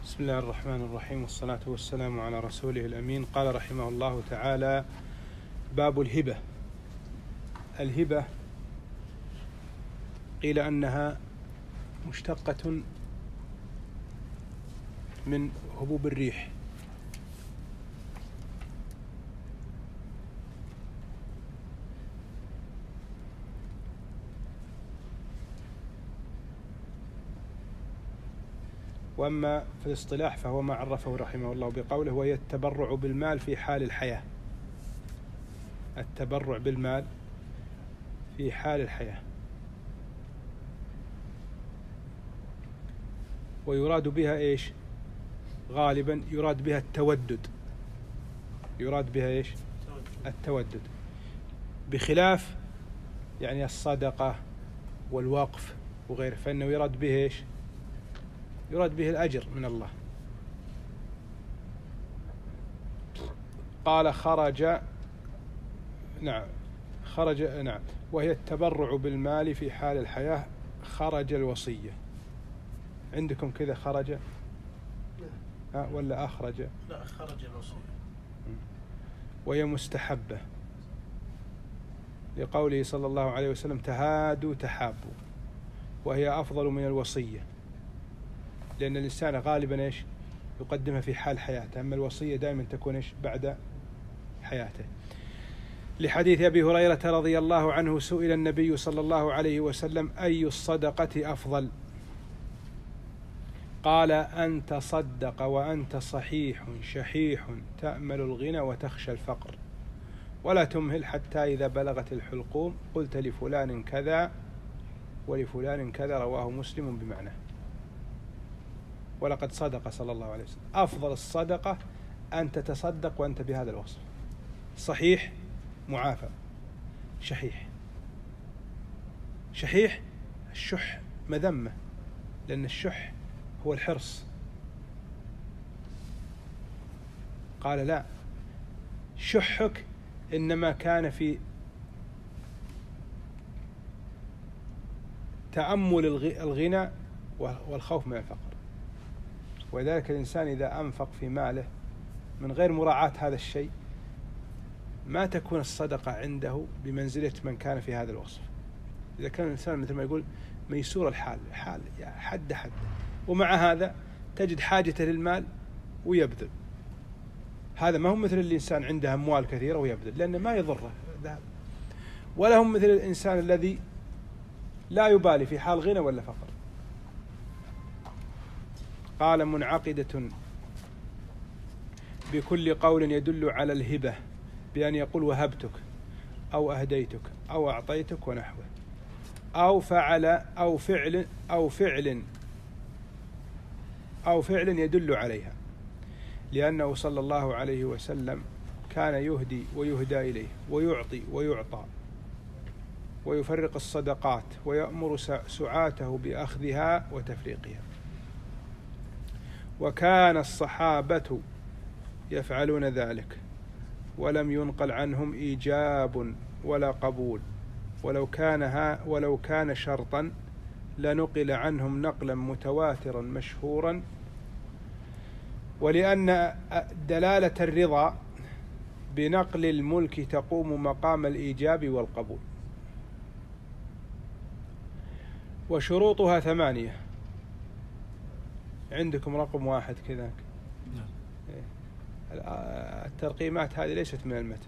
بسم الله الرحمن الرحيم، والصلاة والسلام على رسوله الأمين. قال رحمه الله تعالى: باب الهبة. الهبة قيل أنها مشتقة من هبوب الريح، وأما في الاصطلاح فهو ما عرفه رحمه الله بقوله: وهي التبرع بالمال في حال الحياة. التبرع بالمال في حال الحياة، ويراد بها إيش؟ غالبا يراد بها التودد. يراد بها إيش؟ التودد، بخلاف يعني الصدقة والوقف وغيره، فإنه يراد به إيش؟ يراد به الأجر من الله. قال خرج وهي التبرع بالمال في حال الحياة. خرج الوصية عندكم كذا؟ خرج ولا أخرج؟ لا، خرج الوصية. وهي مستحبة لقوله صلى الله عليه وسلم: تهادوا تحابوا، وهي أفضل من الوصية، لأن الإنسان غالبا إيش؟ يقدمها في حال حياته، أما الوصية دائما تكون إيش؟ بعد حياته. لحديث أبي هريرة رضي الله عنه: سئل النبي صلى الله عليه وسلم: أي الصدقة أفضل؟ قال: أن تصدق وأنت صحيح شحيح تأمل الغنى وتخشى الفقر، ولا تمهل حتى إذا بلغت الحلقوم قلت لفلان كذا ولفلان كذا. رواه مسلم بمعنى. ولقد صدق صلى الله عليه وسلم. أفضل الصدقة أن تتصدق وأنت بهذا الوصف: صحيح معافى، شحيح. شحيح الشح مذمة، لأن الشح هو الحرص. قال: لا، شحك إنما كان في تأمل الغنى والخوف من الفقر. ولذلك الإنسان إذا أنفق في ماله من غير مراعاة هذا الشيء ما تكون الصدقة عنده بمنزلة من كان في هذا الوصف. إذا كان الإنسان مثل ما يقول ميسور الحال، حال حد ومع هذا تجد حاجته للمال ويبذل. هذا ما هو مثل الإنسان عنده أموال كثيرة ويبذل، لأنه ما يضره ذهب. ولا هم مثل الإنسان الذي لا يبالي في حال غنى ولا فقر. قال: منعقدة بكل قول يدل على الهبة، بأن يقول وهبتك أو أهديتك أو أعطيتك ونحوه، أو فعل أو فعل يدل عليها، لأنه صلى الله عليه وسلم كان يهدي ويهدى إليه، ويعطي ويعطى، ويفرق الصدقات، ويأمر سعاته بأخذها وتفريقها. وكان الصحابة يفعلون ذلك، ولم ينقل عنهم إيجاب ولا قبول، ولو كان شرطا لنقل عنهم نقلا متواترا مشهورا. ولأن دلالة الرضا بنقل الملك تقوم مقام الإيجاب والقبول. وشروطها 8. عندكم رقم 1 كذا. الترقيمات هذه ليست من المتن.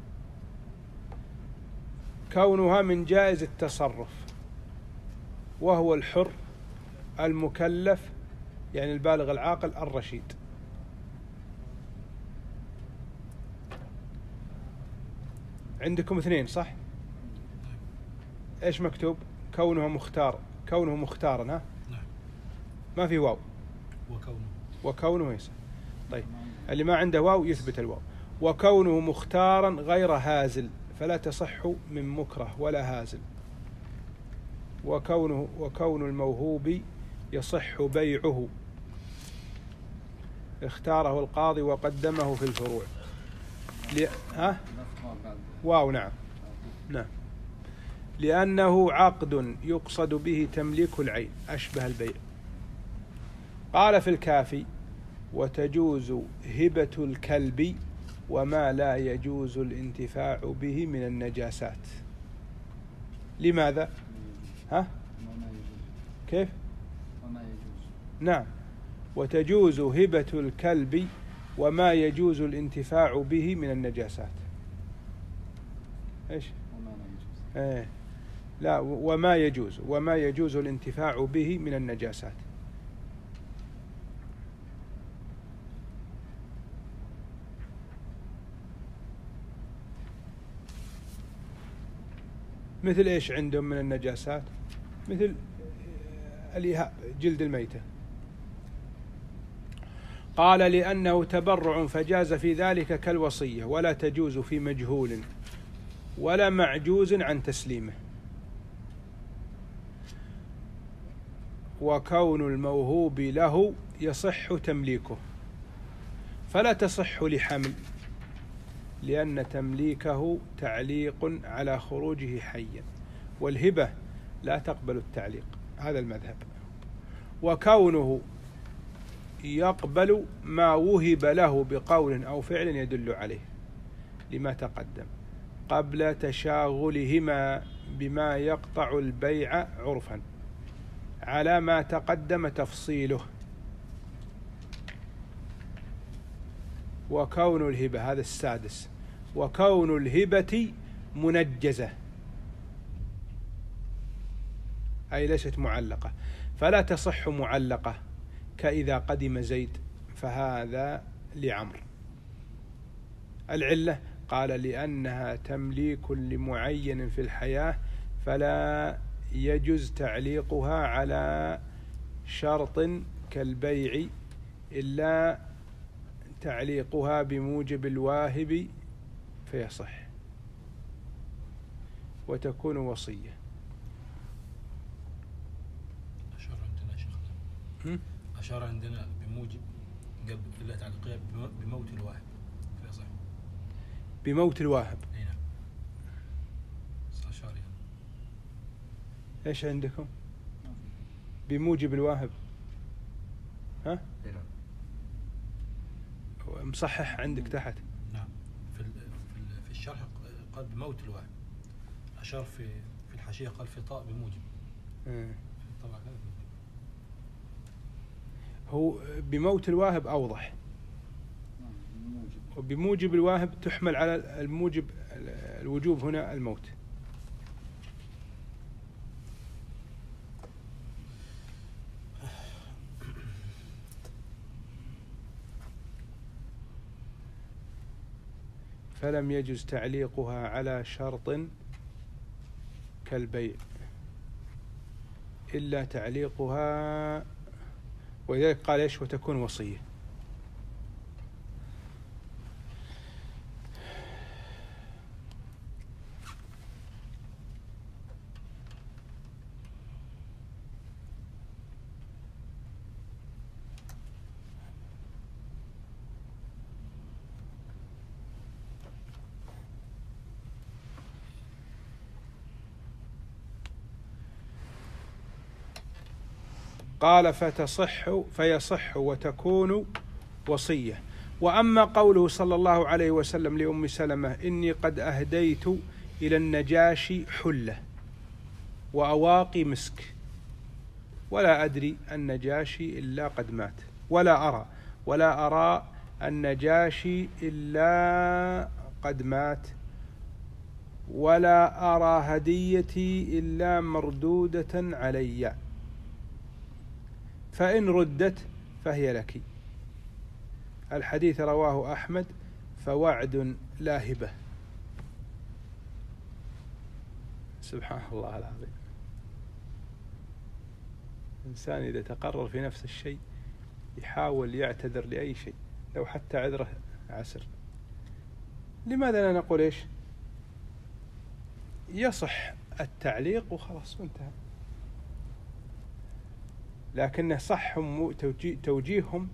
كونها من جائز التصرف، وهو الحر المكلف، يعني البالغ العاقل الرشيد. عندكم 2 صح؟ ايش مكتوب؟ كونه مختارا. ها؟ ما في واو. وكونه يسأل. طيب، اللي ما عنده واو يثبت الواو. وكونه مختارا غير هازل، فلا تصح من مكره ولا هازل. وكون الموهوب يصح بيعه، اختاره القاضي وقدمه في الفروع. واو. نعم. لأنه عقد يقصد به تمليك العين، أشبه البيع. قال في الكافي: وتجوز هبة الكلب وما لا يجوز الانتفاع به من النجاسات. لماذا؟ ها؟ كيف؟ نعم، وتجوز هبة الكلب وما يجوز الانتفاع به من النجاسات. ايش؟ لا، وما يجوز الانتفاع به من النجاسات. مثل ايش عندهم من النجاسات؟ مثل الإهاب، جلد الميتة. قال لأنه تبرع فجاز في ذلك كالوصية، ولا تجوز في مجهول ولا معجوز عن تسليمه. وكون الموهوب له يصح تمليكه، فلا تصح لحمل، لأن تمليكه تعليق على خروجه حيا، والهبة لا تقبل التعليق، هذا المذهب. وكونه يقبل ما وهب له بقول أو فعل يدل عليه لما تقدم قبل تشاغلهما بما يقطع البيع عرفا على ما تقدم تفصيله. وكون الهبة، هذا السادس، وكون الهبة منجزة أي ليست معلقة، فلا تصح معلقة، كإذا قدم زيد، فهذا لعمر. العلة قال لأنها تمليك لمعين في الحياة، فلا يجوز تعليقها على شرط كالبيع إلا تعليقها بموجب الواهب فيصح، وتكون وصية. أشار عندنا بموجب قبل إلا تعليقها بموت الواهب فيصح. بموت الواهب. أي نعم. أشار يعني. إيش عندكم؟ بموجب الواهب. ها؟ مصحح عندك تحت. نعم. في الشرح قال بموت الواهب. أشار في الحاشية قال في طاء بموجب. طبعا هو بموت الواهب أوضح، وبموجب الواهب تحمل على الموجب، الوجوب هنا الموت. فلم يجز تعليقها على شرط كالبيع إلا تعليقها، ولذلك قال إيش؟ وتكون وصية. قال فيصح وتكون وصية. وأما قوله صلى الله عليه وسلم لأم سلمة إني قد أهديت إلى النجاشي حلة وأواقي مسك ولا أدري النجاشي إلا قد مات، ولا أرى النجاشي إلا قد مات، ولا أرى هديتي إلا مردودة علي، فإن ردت فهي لك. الحديث رواه أحمد، فوعد لا هبة. سبحان الله العظيم. الإنسان إذا تقرر في نفس الشيء يحاول يعتذر لأي شيء، لو حتى عذره عسر. لماذا لا نقول إيش؟ يصح التعليق وخلاص وانتهى. لكنه صح توجيههم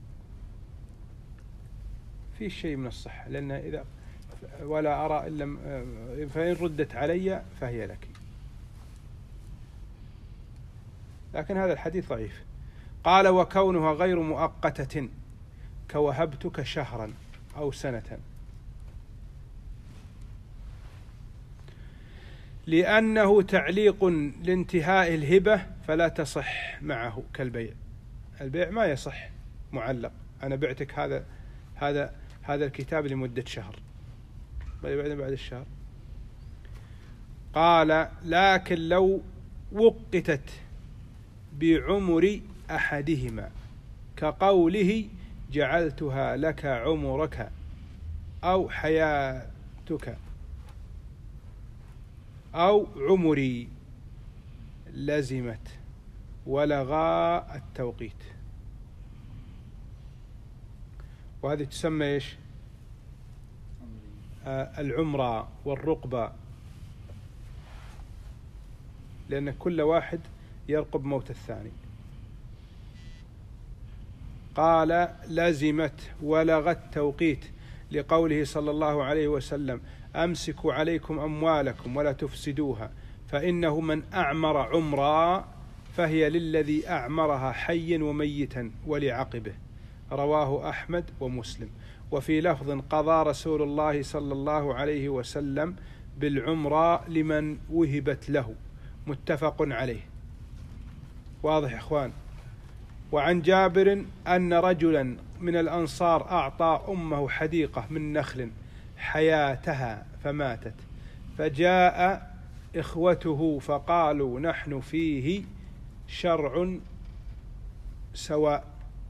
في شيء من الصحة، لأن إذا ولا أرى إلا فإن ردت علي فهي لك. لكن هذا الحديث ضعيف. قال وكونها غير مؤقتة كوهبتك شهرا أو سنة، لأنه تعليق لانتهاء الهبة فلا تصح معه كالبيع. البيع ما يصح معلق، أنا بعتك هذا الكتاب لمدة شهر، بعد الشهر. قال لكن لو وقتت بعمر أحدهما كقوله جعلتها لك عمرك أو حياتك أو عمري لزمت ولغى التوقيت. وهذه تسمى إيش؟ العمرة والرقبة، لأن كل واحد يرقب موت الثاني. قال لزمت ولغى التوقيت لقوله صلى الله عليه وسلم أمسكوا عليكم أموالكم ولا تفسدوها فإنه من أعمر عمرا فهي للذي أعمرها حيا وميتا ولعقبه. رواه أحمد ومسلم. وفي لفظ قضى رسول الله صلى الله عليه وسلم بالعمرة لمن وهبت له، متفق عليه. واضح يا إخوان؟ وعن جابر أن رجلا من الأنصار أعطى أمه حديقة من نخل حياتها فماتت، فجاء إخوته فقالوا نحن فيه شرع سواء،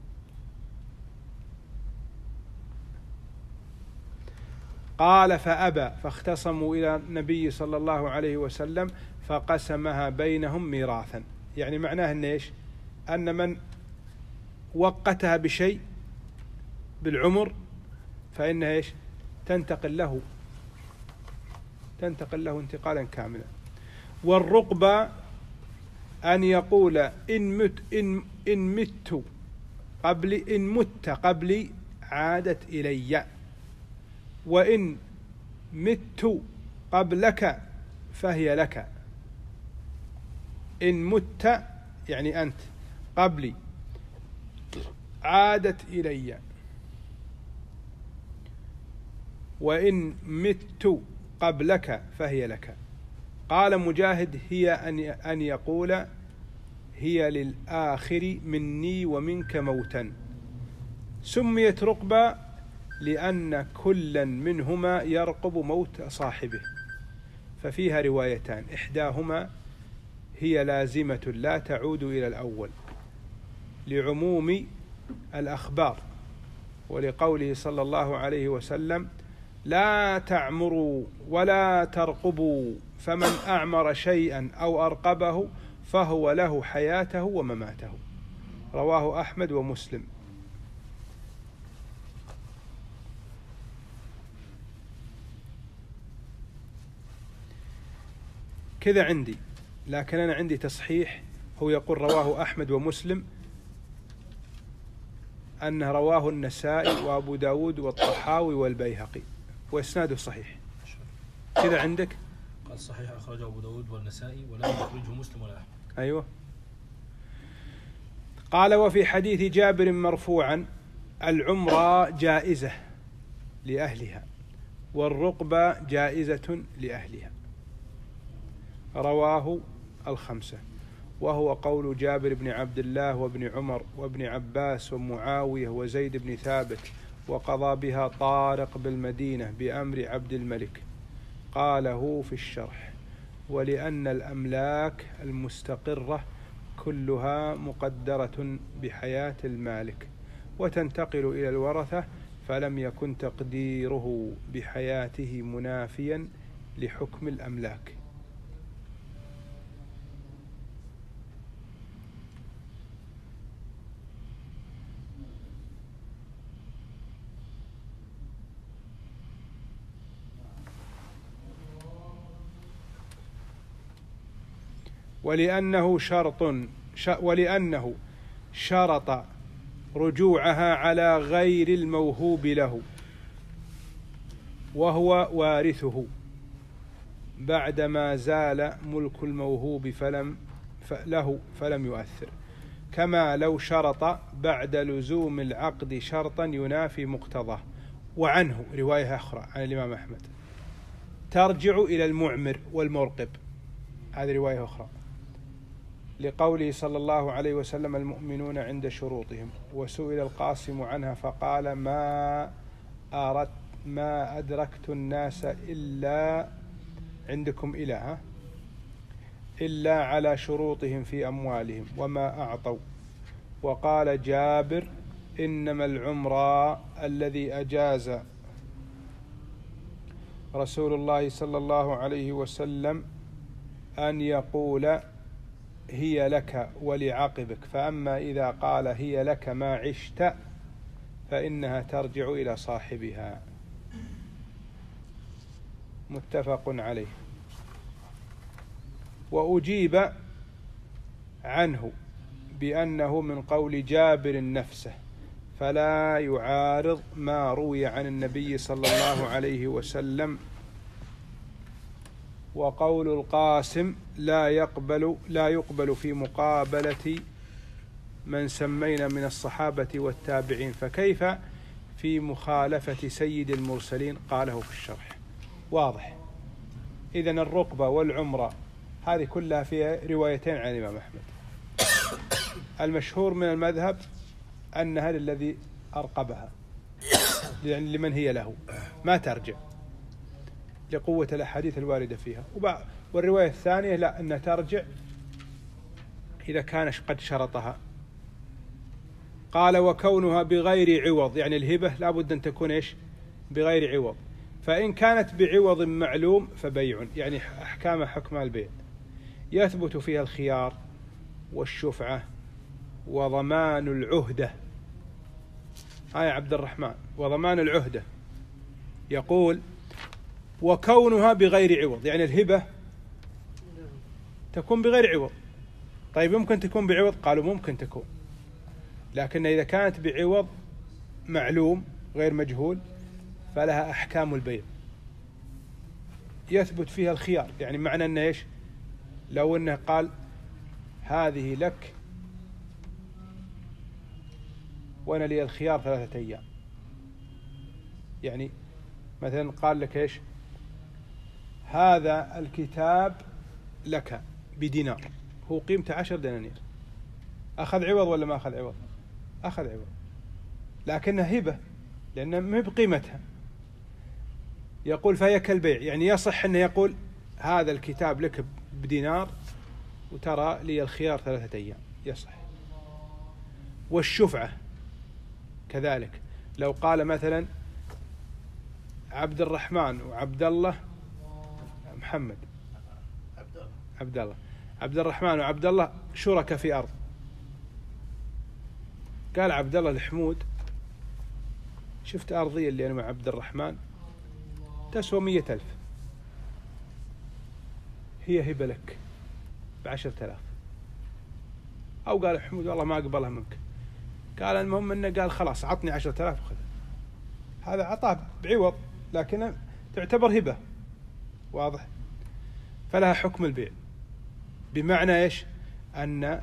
قال فأبى، فاختصموا إلى النبي صلى الله عليه وسلم فقسمها بينهم ميراثا. يعني معناه أن إيش؟ أن من وقتها بشيء بالعمر فإنها إيش؟ تنتقل له انتقالا كاملا. والرقبة أن يقول إن مت قبلي عادت إلي، وإن مت قبلك فهي لك. إن مت يعني أنت قبلي عادت إلي، وإن مت قبلك فهي لك. قال مجاهد هي أن يقول هي للآخر مني ومنك موتا. سميت رقبة لأن كلا منهما يرقب موت صاحبه، ففيها روايتان، إحداهما هي لازمة لا تعود إلى الأول لعموم الأخبار، ولقوله صلى الله عليه وسلم لا تعمروا ولا ترقبوا، فمن أعمر شيئا أو أرقبه فهو له حياته ومماته. رواه أحمد ومسلم. كذا عندي، لكن أنا عندي تصحيح، هو يقول رواه أحمد ومسلم، أنه رواه النسائي وأبو داود والطحاوي والبيهقي وإسناده صحيح. كذا عندك؟ قال صحيح أخرجه أبو داود والنسائي ولم يخرجه مسلم ولا أحمد. أيوه. قال وفي حديث جابر مرفوعا العمرة جائزة لأهلها والرقبة جائزة لأهلها. رواه الخمسة، وهو قول جابر بن عبد الله وابن عمر وابن عباس ومعاوية وزيد بن ثابت، وقضى بها طارق بالمدينة بأمر عبد الملك. قاله في الشرح ولأن الأملاك المستقرة كلها مقدرة بحياة المالك وتنتقل إلى الورثة، فلم يكن تقديره بحياته منافيا لحكم الأملاك. ولأنه شرط رجوعها على غير الموهوب له وهو وارثه بعدما زال ملك الموهوب فلم يؤثر، كما لو شرط بعد لزوم العقد شرطا ينافي مقتضاه. وعنه رواية أخرى عن الإمام أحمد ترجع إلى المعمر والمرقب، هذه رواية أخرى، لقوله صلى الله عليه وسلم المؤمنون عند شروطهم. وسئل القاسم عنها فقال ما أدركت الناس إلا عندكم إلا على شروطهم في أموالهم وما أعطوا. وقال جابر إنما العمرة الذي أجاز رسول الله صلى الله عليه وسلم أن يقول هي لك ولعقبك، فأما إذا قال هي لك ما عشت فإنها ترجع إلى صاحبها. متفق عليه. وأجيب عنه بأنه من قول جابر نفسه، فلا يعارض ما روي عن النبي صلى الله عليه وسلم. وقول القاسم لا يقبل في مقابلة من سمينا من الصحابة والتابعين، فكيف في مخالفة سيد المرسلين؟ قاله في الشرح. واضح. إذن الرقبة والعمرة هذه كلها فيها روايتين عن الإمام أحمد. المشهور من المذهب أنها للذي أرقبها، يعني لمن هي له، ما ترجع لقوة الأحاديث الواردة فيها. والرواية الثانية لا، أنها ترجع إذا كان قد شرطها. قال وكونها بغير عوض، يعني الهبة لا بد أن تكون بغير عوض. فإن كانت بعوض معلوم فبيع، يعني أحكام حكم البيع، يثبت فيها الخيار والشفعة وضمان العهدة. يا عبد الرحمن، وضمان العهدة. يقول وكونها بغير عوض، يعني الهبة تكون بغير عوض. طيب يمكن تكون بعوض؟ قالوا ممكن تكون، لكن إذا كانت بعوض معلوم غير مجهول فلها أحكام البيع، يثبت فيها الخيار. يعني معنى أنه لو أنه قال هذه لك وأنا لي الخيار 3 أيام، يعني مثلا قال لك هذا الكتاب لك بدينار، هو قيمته 10 دنانير، أخذ عوض ولا ما أخذ عوض؟ أخذ عوض، لكنها هبة لأنها ما بقيمتها. يقول فهي كالبيع، يعني يصح أنه يقول هذا الكتاب لك بدينار وترى لي الخيار 3 أيام، يصح. والشفعة كذلك، لو قال مثلا عبد الرحمن وعبد الله محمد عبد الرحمن وعبد الله شركاء في أرض، قال عبد الله لحمود شفت أرضية اللي أنا مع عبد الرحمن تسوى 100,000، هي هبة لك ب10,000. أو قال حمود والله ما أقبلها منك، قال المهم أنه قال خلاص عطني 10,000 وخذ، هذا عطاه بعوض لكن تعتبر هبة. واضح. فلها حكم البيع، بمعنى أن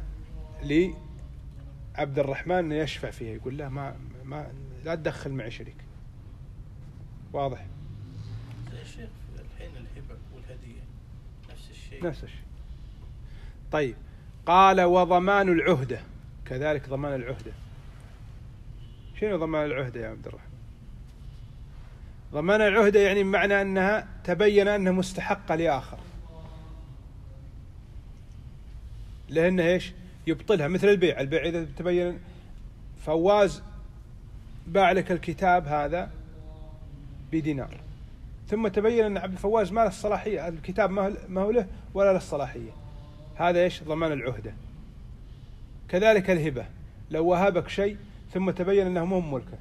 لعبد الرحمن يشفع فيها، يقول لا ما لا تدخل معي شريك. واضح. يا شيخ الحين الهبة والهدية نفس الشيء. طيب قال وضمان العهدة كذلك. ضمان العهدة، شنو ضمان العهدة يا عبد الرحمن؟ ضمان العهدة يعني بمعنى أنها تبين أنها مستحقة لآخر، لأنه يبطلها، مثل البيع إذا تبين فواز باع لك الكتاب هذا بدينار، ثم تبين أن عبد الفواز ما له الصلاحية، الكتاب ما هو له ولا له الصلاحية، هذا ضمان العهدة. كذلك الهبة، لو وهبك شيء ثم تبين أنه مو ملكه.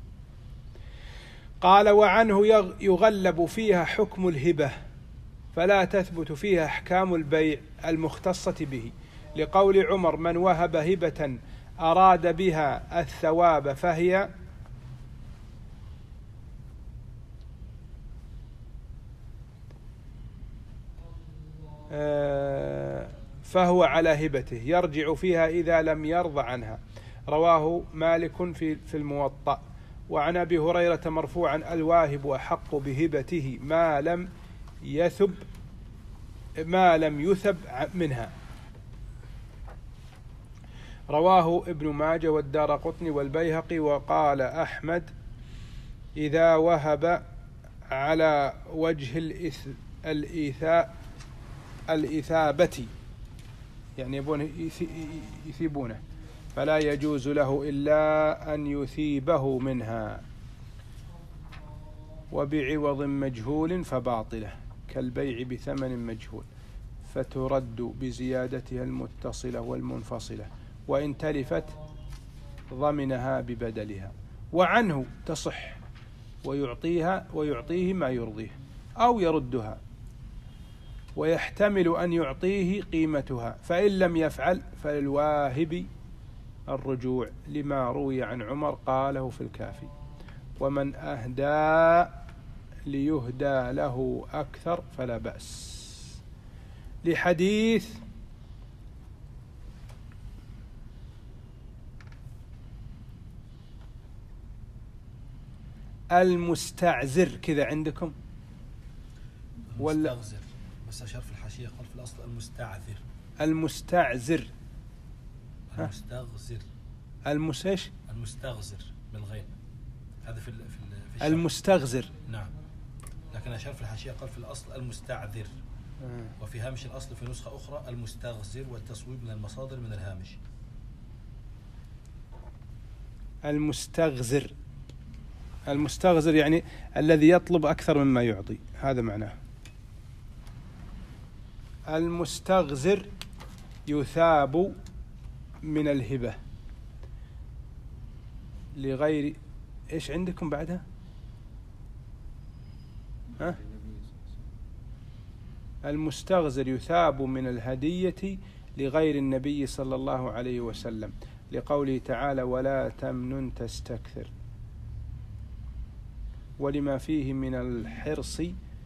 قال وعنه يغلب فيها حكم الهبة فلا تثبت فيها أحكام البيع المختصة به، لقول عمر من وهب هبة أراد بها الثواب فهو على هبته يرجع فيها إذا لم يرضى عنها. رواه مالك في الموطأ. وعن أبي هريرة مرفوعا: الواهب أحق بهبته ما لم يثب منها. رواه ابن ماجه والدارقطني والبيهقي. وقال أحمد: إذا وهب على وجه الإثابة، يعني يبون يثيبونه، فلا يجوز له إلا أن يثيبه منها. وبعوض مجهول فباطلة، كالبيع بثمن مجهول، فترد بزيادتها المتصلة والمنفصلة، وإن تلفت ضمنها ببدلها. وعنه تصح ويعطيه ما يرضيه أو يردها، ويحتمل أن يعطيه قيمتها، فإن لم يفعل فللواهب الرجوع، لما روي عن عمر قاله في الكافي: ومن أهدى ليهدى له أكثر فلا بأس. لحديث المستعزر كذا عندكم ولا المستغزر؟ بس أشار في الحاشية قال في الأصل المستعذر. المستعزر المستغزر المسيش المستغزر بالغين، هذا في الشرح. المستغزر نعم، لكن أشار في الحاشية قال في الأصل المستعذر. وفي هامش الأصل في نسخة أخرى المستغزر، والتصويب من المصادر من الهامش. المستغزر يعني الذي يطلب أكثر مما يعطي، هذا معناه. المستغزر يثاب من الهبة لغير إيش عندكم بعدها؟ المستغزر يثاب من الهدية لغير النبي صلى الله عليه وسلم، لقوله تعالى: ولا تمنن تستكثر، ولما فيه من الحرص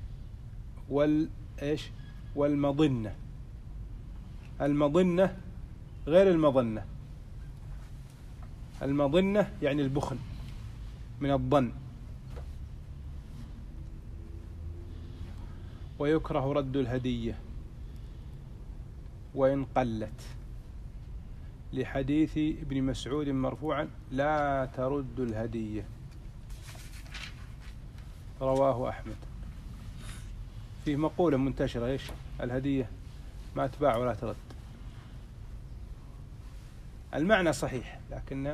والمظنة. المظنة غير المظنة. المظنة يعني البخل من الظن. ويكره رد الهدية وإن قلت، لحديث ابن مسعود مرفوعا: لا ترد الهدية. رواه أحمد. فيه مقولة منتشرة: إيش الهدية ما تباع ولا ترد. المعنى صحيح، لكن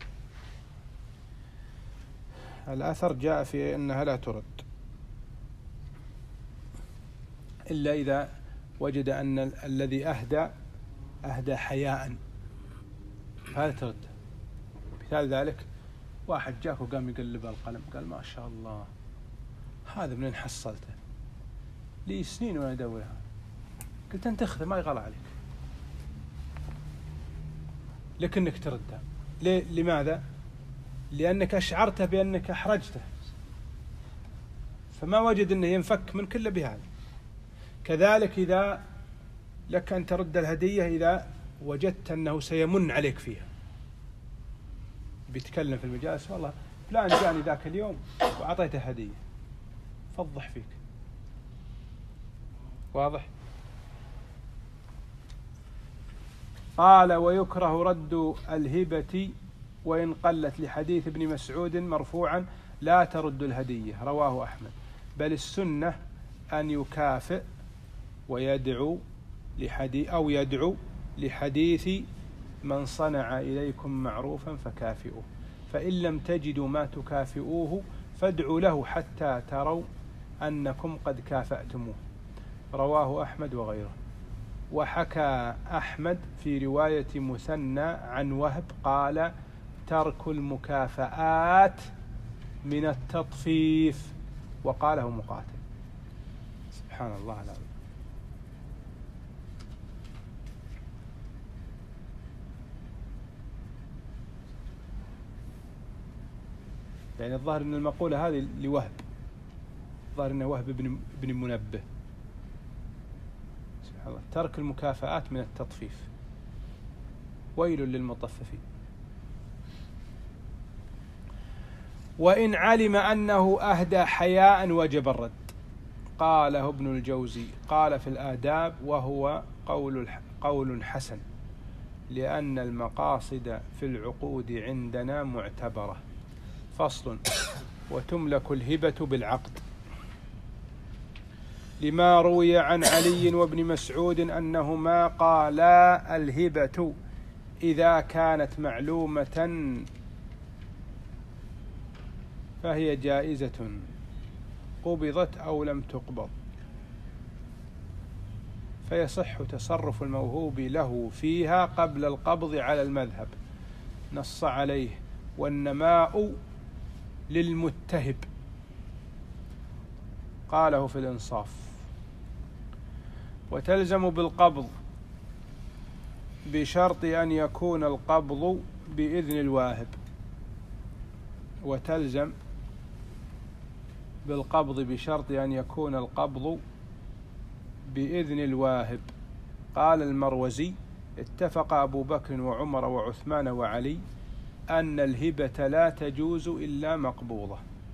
الأثر جاء في أنها لا ترد إلا إذا وجد أن الذي أهدى حياء، فهذا ترد. مثال ذلك: واحد جاك وقام يقلب القلم، قال: ما شاء الله هذا منين حصلته؟ لي سنين وأنا أدورها. قلت: أنت أخذه ما يغلى عليك، لكنك تردها. لماذا؟ لأنك أشعرته بأنك أحرجته، فما وجد أنه ينفك من كله بهذا. كذلك إذا لك أن ترد الهدية إذا وجدت أنه سيمن عليك فيها، بيتكلم في المجالس: والله فلان جاني ذاك اليوم وأعطيته هدية، فضح فيك. واضح؟ قال: ويكره رد الهبة وإن قلت، لحديث ابن مسعود مرفوعا: لا ترد الهدية. رواه أحمد. بل السنة أن يكافئ ويدعو يدعو لحديث: من صنع إليكم معروفا فكافئوه، فإن لم تجدوا ما تكافئوه فادعوا له حتى تروا أنكم قد كافأتموه. رواه أحمد وغيره. وحكى أحمد في رواية مثنى عن وهب قال: ترك المكافآت من التطفيف، وقاله مقاتل. سبحان الله العظيم. يعني الظاهر أن المقولة هذه لوهب، الظاهر أنه وهب بن منبه. سبحان الله ترك المكافآت من التطفيف، ويل للمطففين. وإن علم أنه أهدى حياء وجب الرد. قاله ابن الجوزي قال في الآداب: وهو قول حسن، لأن المقاصد في العقود عندنا معتبرة. فصل: وتملك الهبة بالعقد، لما روي عن علي وابن مسعود أنهما قالا: الهبة إذا كانت معلومة فهي جائزة، قبضت أو لم تقبض، فيصح تصرف الموهوب له فيها قبل القبض على المذهب، نص عليه: والنماء للمتهب. قاله في الإنصاف. وتلزم بالقبض بشرط أن يكون القبض بإذن الواهب. وتلزم بالقبض بشرط أن يكون القبض بإذن الواهب. قال المروزي: اتفق أبو بكر وعمر وعثمان وعلي أن الهبة لا تجوز إلا مقبوضة.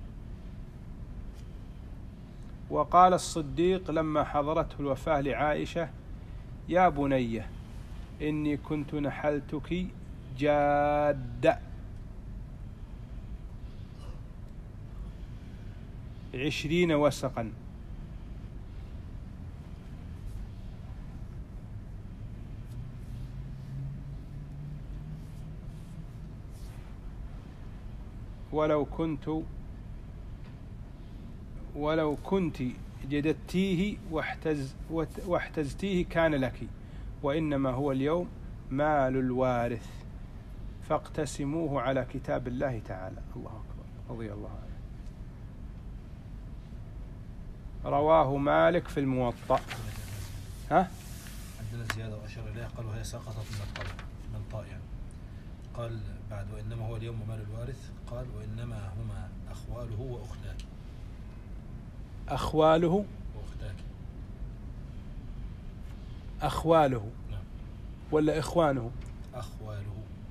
وقال الصديق لما حضرته الوفاة لعائشة: يا بنية إني كنت نحلتك جادة 20 وسقا، ولو كنت جددتيه واحتزتيه كان لك، وإنما هو اليوم مال الوارث، فاقتسموه على كتاب الله تعالى. الله أكبر، رضي الله عنه. رواه مالك في الموطأ. ها؟ عندنا زيادة وأشار إليها، قال وهي سقطت من الطاء يعني. قال بعد: وإنما هو اليوم مال الوارث، قال: وإنما هما أخواله وأختاك. أخواله وأختاك. أخواله. نعم. ولا إخوانه؟ أخواله.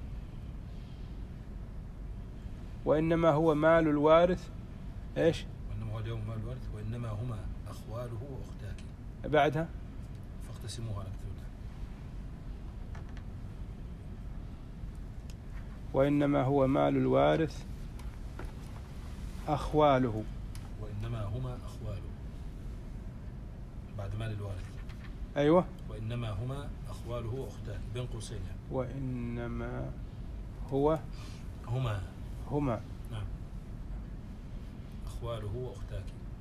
وإنما هو مال الوارث إيش؟ وإنما هو اليوم مال الوارث، وإنما هما أخواله وأختاك. بعدها: فاقتسموها على كتاب الله. وإنما هو مال الوارث أخواله. وإنما هما أخواله بعد مال الوارث. أيوة. وإنما هما أخواله وأختاك بين قوسين يعني. وإنما هو هما نعم أخواله وأختاك.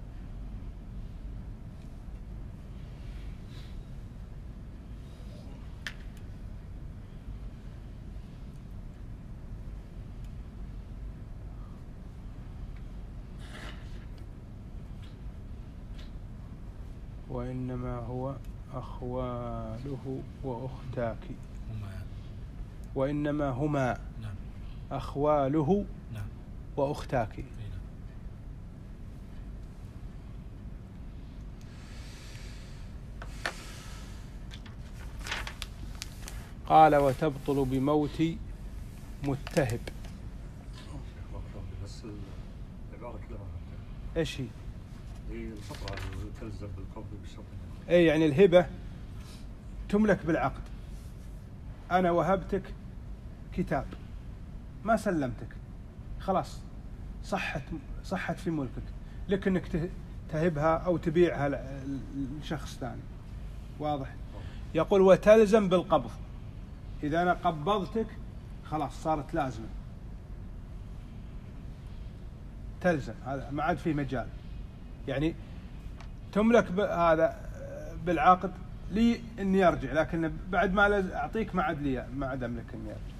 وإنما هو أخواله وأختاك. هما. وإنما هما. نعم. أخواله. نعم. وأختاك. نعم. قال: وتبطل بموت متهب. بس العبارة كلها إيش هي؟ هي الفقرة تلزم بالقبض بالشرط. أي يعني الهبة تملك بالعقد. أنا وهبتك كتاب، ما سلمتك، خلاص صحت في ملكك، لك أنك تهبها أو تبيعها لشخص ثاني. واضح؟ يقول: وتلزم بالقبض. إذا أنا قبضتك خلاص صارت لازمة، تلزم، هذا ما عاد فيه مجال. يعني تملك هذا بالعقد لي إني أرجع، لكن بعد ما أعطيك ما عاد أملك إني أرجع.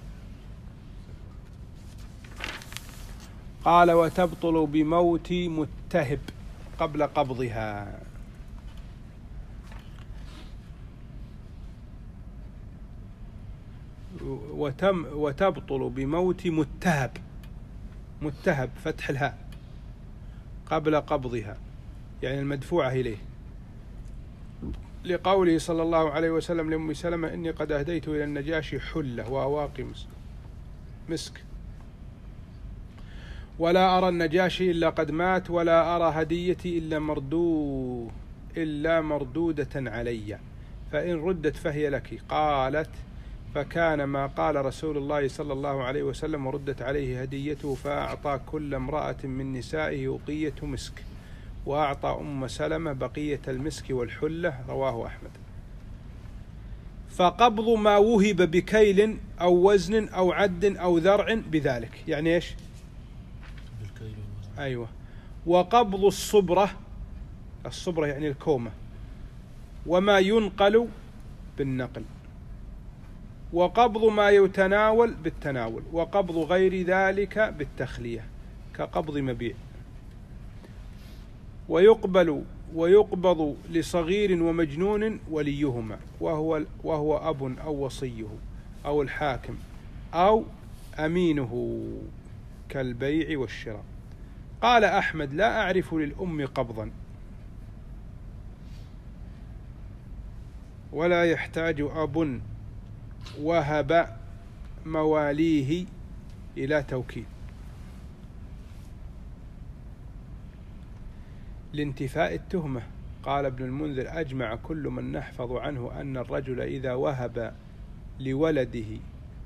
قال: وتبطل بموت متهب قبل قبضها. وتبطل بموت متهب فتح الهاء قبل قبضها، يعني المدفوعة إليه. لقوله صلى الله عليه وسلم لأم سلمة إني قد أهديت إلى النجاشي حلة وأواقي مسك ولا أرى النجاشي إلا قد مات ولا أرى هديتي إلا مردودة علي فإن ردت فهي لك. قالت فكان ما قال رسول الله صلى الله عليه وسلم وردت عليه هديته فأعطى كل امرأة من نسائه وقية مسك وأعطى أم سلمة بقية المسك والحلة. رواه أحمد. فقبض ما وهب بكيل أو وزن أو عد أو ذرع بذلك، يعني إيش؟ بالكيل والوزن. أيوة. وقبض الصبرة يعني الكومة وما ينقل بالنقل، وقبض ما يتناول بالتناول، وقبض غير ذلك بالتخلية كقبض مبيع. ويقبض لصغير ومجنون وليهما وهو أب أو وصيه أو الحاكم أو أمينه كالبيع والشراء. قال أحمد لا أعرف للأم قبضا ولا يحتاج أب وهب مواليه إلى توكيد. لانتفاء التهمة قال ابن المنذر أجمع كل من نحفظ عنه أن الرجل إذا وهب لولده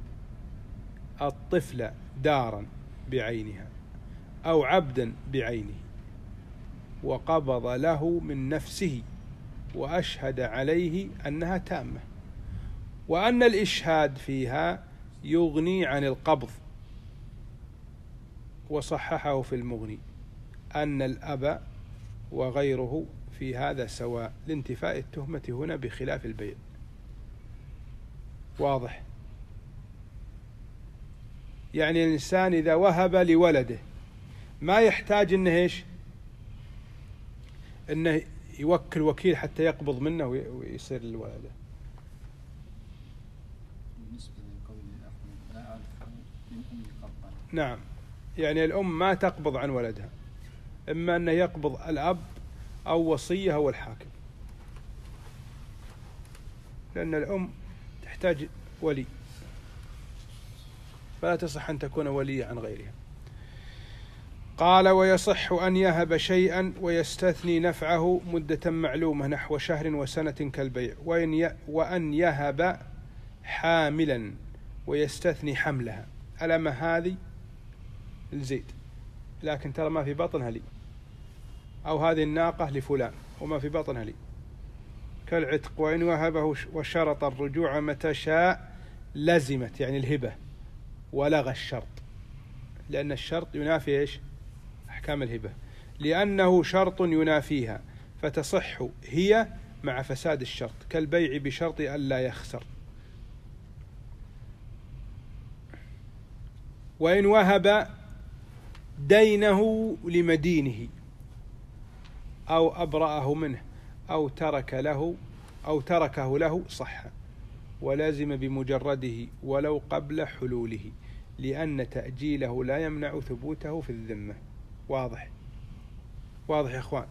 الطفل دارا بعينها أو عبدا بعينه وقبض له من نفسه وأشهد عليه أنها تامة وأن الإشهاد فيها يغني عن القبض. وصححه في المغني أن الأب وغيره في هذا سواء لانتفاء التهمة هنا بخلاف البيع. واضح؟ يعني الإنسان إذا وهب لولده ما يحتاج إنه إيش؟ إنه يوكل وكيل حتى يقبض منه ويصير لولده. بالنسبة لقول الأخ لا أعرف من أم قبضا. نعم، يعني الأم ما تقبض عن ولدها، إما أنه يقبض الأب أو وصيه أو الحاكم، لأن الأم تحتاج ولي فلا تصح أن تكون ولية عن غيرها. قال ويصح أن يهب شيئا ويستثني نفعه مدة معلومة نحو شهر وسنة كالبيع، وأن يهب حاملا ويستثني حملها. الأمة هذه لزيد لكن ترى ما في بطنها لي، أو هذه الناقة لفلان وما في بطنها لي كالعتق. وإن وهبه وشرط الرجوع متى شاء لزمت، يعني الهبة، ولغى الشرط، لأن الشرط ينافي إيش؟ أحكام الهبة، لأنه شرط ينافيها فتصح هي مع فساد الشرط كالبيع بشرط ألا يخسر. وإن وهب دينه لمدينه أو أبرأه منه أو تركه له صح ولازم بمجرده ولو قبل حلوله، لأن تأجيله لا يمنع ثبوته في الذمة. واضح يا أخوان؟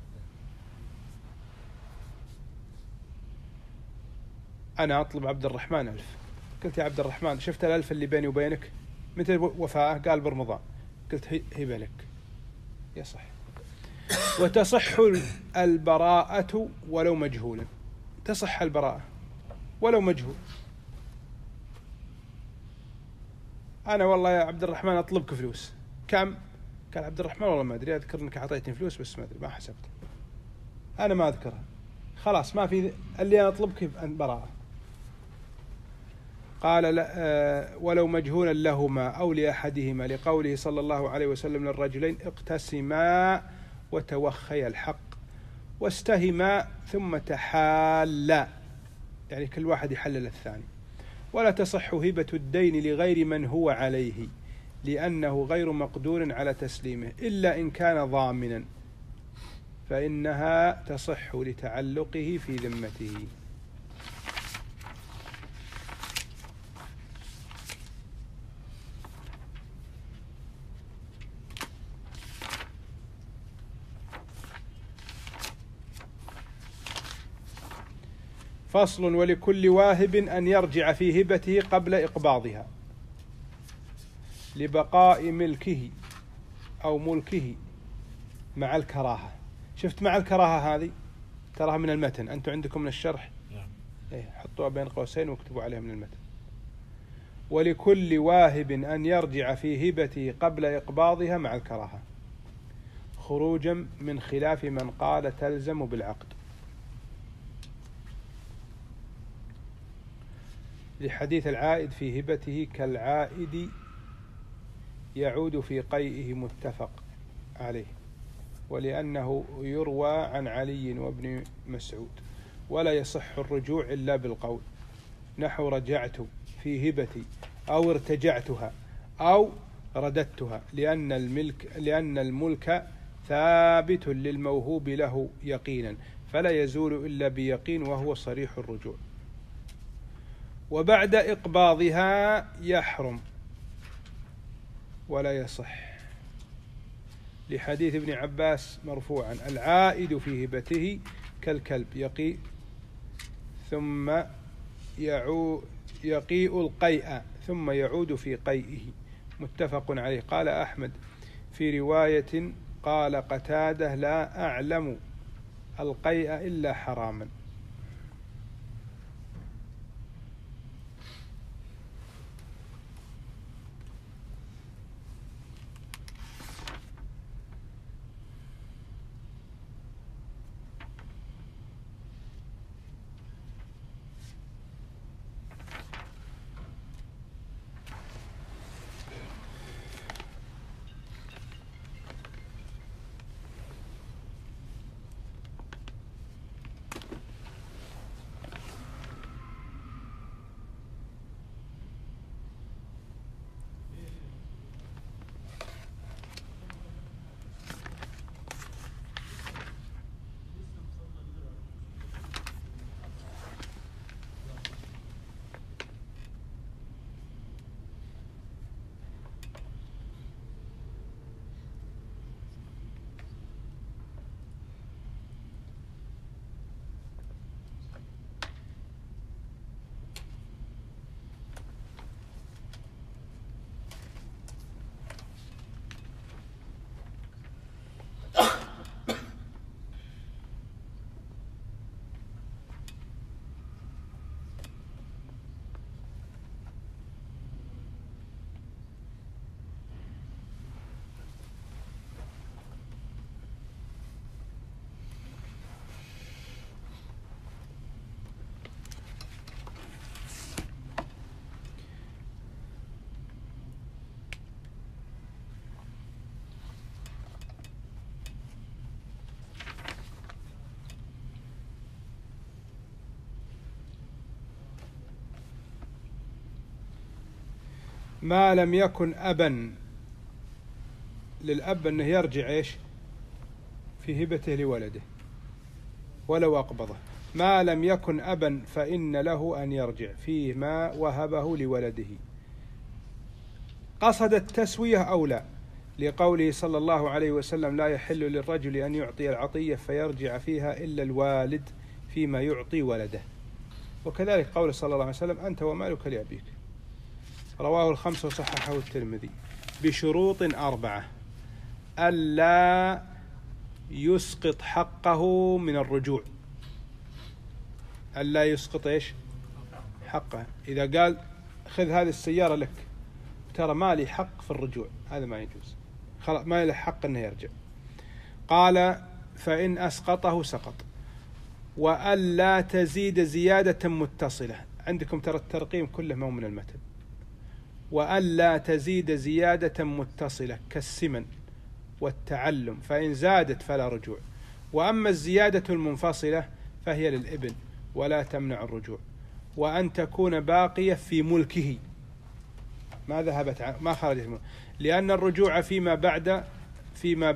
أنا أطلب عبد الرحمن 1000، قلت يا عبد الرحمن شفت 1000 اللي بيني وبينك متى وفاءه؟ قال برمضان. قلت هبة لك، يصح. وتصح البراءة ولو مجهولا، تصح البراءة ولو مجهول. أنا والله يا عبد الرحمن أطلبك فلوس، كم؟ قال عبد الرحمن والله ما أدري، أذكر أنك أعطيتني فلوس بس ما أدري، ما حسبت، أنا ما أذكرها، خلاص ما في اللي أنا أطلبك براءة. قال لا ولو مجهولا لهما أو لأحدهما، لقوله صلى الله عليه وسلم للرجلين اقتسما وتوخيا الحق واستهما ثم تحالا، يعني كل واحد يحلل الثاني. ولا تصح هبة الدين لغير من هو عليه، لأنه غير مقدور على تسليمه إلا إن كان ضامنا، فإنها تصح لتعلقه في ذمته. فصل: ولكل واهب أن يرجع في هبته قبل إقباضها لبقاء ملكه أو ملكه مع الكراهة. شفت مع الكراهة هذه تراها من المتن، أنتم عندكم من الشرح حطوها بين قوسين واكتبوا عليها من المتن. ولكل واهب أن يرجع في هبته قبل إقباضها مع الكراهة، خروجا من خلاف من قال تلزم بالعقد، لحديث العائد في هبته كالعائد يعود في قيئه متفق عليه، ولأنه يروى عن علي وابن مسعود ولا يصح الرجوع إلا بالقول، نحو رجعت في هبتي أو ارتجعتها أو رددتها، لأن الملك ثابت للموهوب له يقينا فلا يزول إلا بيقين وهو صريح الرجوع. وبعد إقباضها يحرم ولا يصح، لحديث ابن عباس مرفوعا: العائد في هبته كالكلب يقي ثم يقيء القيء ثم يعود في قيئه، متفق عليه. قال أحمد في رواية قال قتادة: لا أعلم القيء إلا حراما. ما لم يكن أبا، للأب أنه يرجع إيش في هبته لولده ولو أقبضه. ما لم يكن أبا فإن له أن يرجع فيما وهبه لولده، قصد التسوية أو لا، لقوله صلى الله عليه وسلم: لا يحل للرجل أن يعطي العطية فيرجع فيها إلا الوالد فيما يعطي ولده. وكذلك قول صلى الله عليه وسلم: أنت ومالك لأبيك. رواه الخمسة وصححه الترمذي بشروط 4: ألا يسقط حقه من الرجوع، ألا يسقط إيش حقه. إذا قال خذ هذه السيارة لك ترى ما لي حق في الرجوع، هذا ما يجوز، خلاص ما له حق أنه يرجع. قال: فإن أسقطه سقط. وألا تزيد زيادة متصلة، عندكم ترى الترقيم كله مو من المتن. وألا تزيد زيادة متصلة كالسمن والتعلم، فإن زادت فلا رجوع. وأما الزيادة المنفصلة فهي للابن ولا تمنع الرجوع. وأن تكون باقية في ملكه، ما ذهبت ما خرجت منه، لأن الرجوع فيما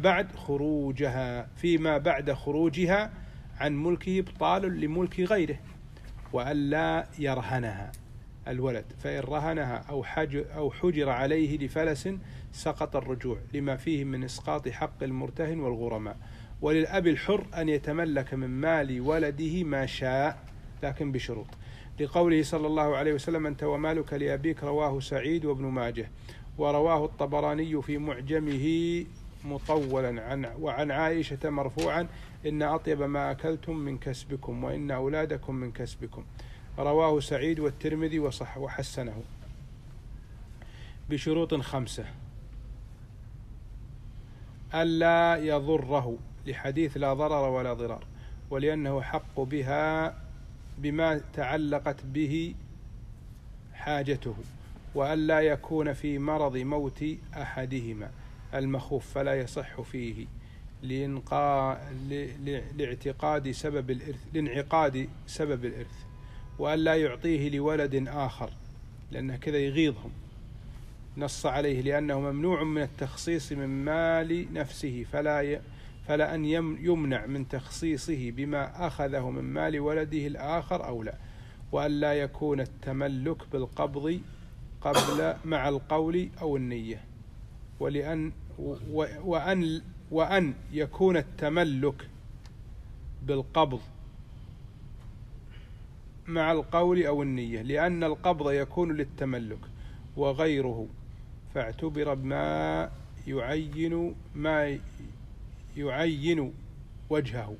بعد خروجها عن ملكه إبطال لملك غيره. وألا يرهنها الولد، فإن رهنها أو حجر عليه لفلس سقط الرجوع، لما فيه من إسقاط حق المرتهن والغرماء. وللأب الحر أن يتملك من مال ولده ما شاء لكن بشروط، لقوله صلى الله عليه وسلم: أنت ومالك لأبيك، رواه سعيد وابن ماجه. ورواه الطبراني في معجمه مطولا وعن عائشة مرفوعا: إن أطيب ما أكلتم من كسبكم، وإن أولادكم من كسبكم. رواه سعيد والترمذي وصح وحسنه بشروط 5: ألا يضره، لحديث لا ضرر ولا ضرار، ولأنه حق بها بما تعلقت به حاجته، وألا يكون في مرض موت أحدهما المخوف فلا يصح فيه لانعقاد سبب الإرث، وألا يعطيه لولد آخر لأنه كذا يغيظهم، نص عليه لأنه ممنوع من التخصيص من مال نفسه، فلا أن يمنع من تخصيصه بما أخذه من مال ولده الآخر أو لا، وألا يكون التملك بالقبض مع القول أو النية، وأن يكون التملك بالقبض مع القول أو النية، لأن القبض يكون للتملك وغيره، فاعتبر ما يعين وجهه.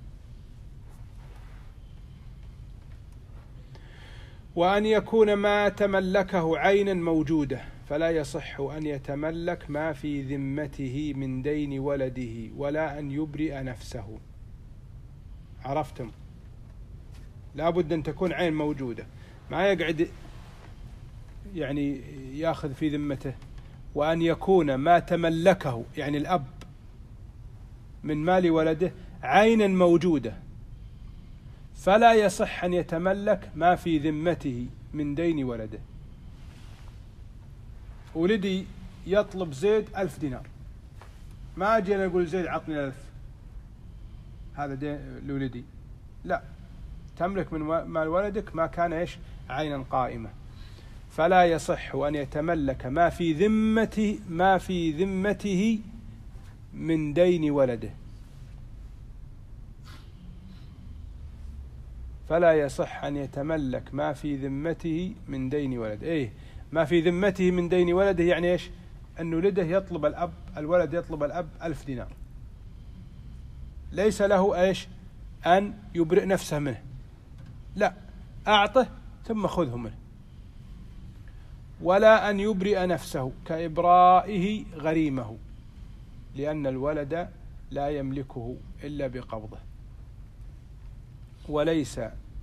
وأن يكون ما تملكه عينا موجودة، فلا يصح أن يتملك ما في ذمته من دين ولده، ولا أن يبرئ نفسه. عرفتم؟ لا بد أن تكون عين موجودة، ما يقعد يعني يأخذ في ذمته. وأن يكون ما تملكه يعني الأب من مال ولده عينا موجودة، فلا يصح أن يتملك ما في ذمته من دين ولده. ولدي يطلب زيد 1000 دينار، ما أجي أنا أقول زيد عطني 1000 هذا دين لولدي، لا، تملك من مال ولدك ما كان إيش عينا قائمة، فلا يصح أن يتملك ما في ذمته من دين ولده، فلا يصح أن يتملك ما في ذمته من دين ولده. إيه ما في ذمته من دين ولده يعني إيش؟ أن ولده يطلب الولد يطلب الأب 1000 دينار، ليس له إيش أن يبرئ نفسه منه، لا، أعطه ثم خذه منه. ولا أن يبرئ نفسه كإبرائه غريمه، لأن الولد لا يملكه إلا بقبضه، وليس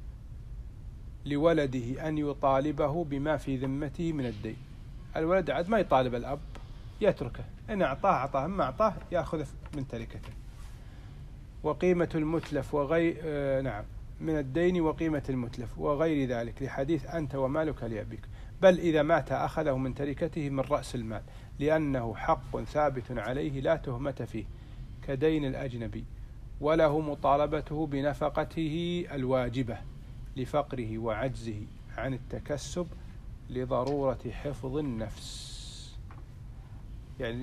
لولده أن يطالبه بما في ذمته من الدين. الولد عاد ما يطالب الأب، يتركه، إن أعطاه، ما أعطاه يأخذ من تركته. وقيمة المتلف من الدين وقيمة المتلف وغير ذلك، لحديث أنت ومالك لأبيك، بل إذا مات أخذه من تركته من رأس المال، لأنه حق ثابت عليه لا تهمة فيه كدين الأجنبي، وله مطالبته بنفقته الواجبة لفقره وعجزه عن التكسب لضرورة حفظ النفس. يعني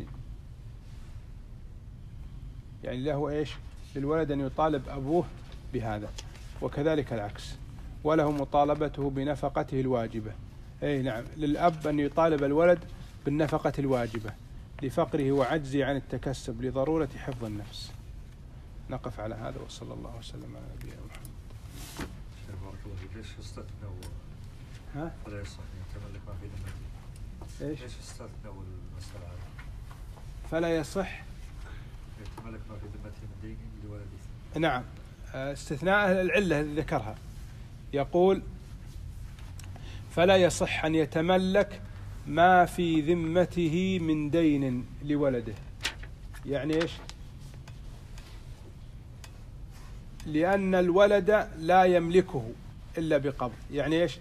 له إيش؟ للولد أن يطالب أبوه بهذا، وكذلك العكس، وله مطالبته بنفقته الواجبة. أي نعم، للأب أن يطالب الولد بالنفقة الواجبة لفقره وعجزه عن التكسب لضرورة حفظ النفس. نقف على هذا، وصلى الله وسلم على نبينا محمد. بارك الله فيك. ليش استثنوا ولا يصح يتملك ما في ذمته؟ ايش استثنوا المسألة هذه؟ فلا يصح يتملك ما في ذمته من دين لولده. نعم، استثناء العلة اللي ذكرها، يقول فلا يصح أن يتملك ما في ذمته من دين لولده. يعني إيش؟ لأن الولد لا يملكه إلا بقبض. يعني إيش؟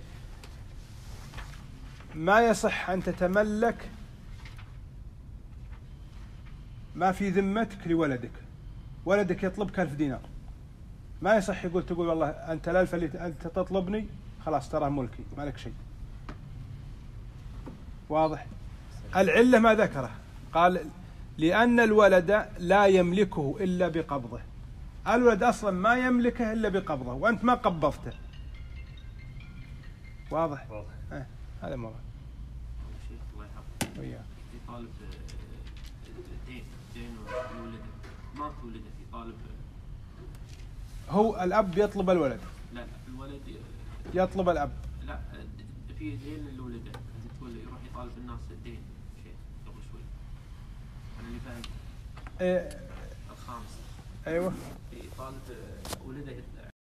ما يصح أن تتملك ما في ذمتك لولدك. ولدك يطلبك 1000 دينار، ما يصح تقول والله أنت ال1000 اللي أنت تطلبني خلاص ترى ملكي، ما لك شيء. واضح؟ العلة ما ذكره، قال لأن الولد لا يملكه إلا بقبضه. الولد أصلا ما يملكه إلا بقبضه، وأنت ما قبضته، واضح؟ واضح. هذا مرة. شيخ الله يحفظك. وياك. يطالب دين ولده ما في ولده يطالب. هو الأب يطلب الولد. لا الولد يطلب الأب. لا في دين لولده، انت تقول يروح يطالب الناس الدين شيء قبل شوي. انا اللي فاهم. إيه. الخامس. أيوه. يطالب ولده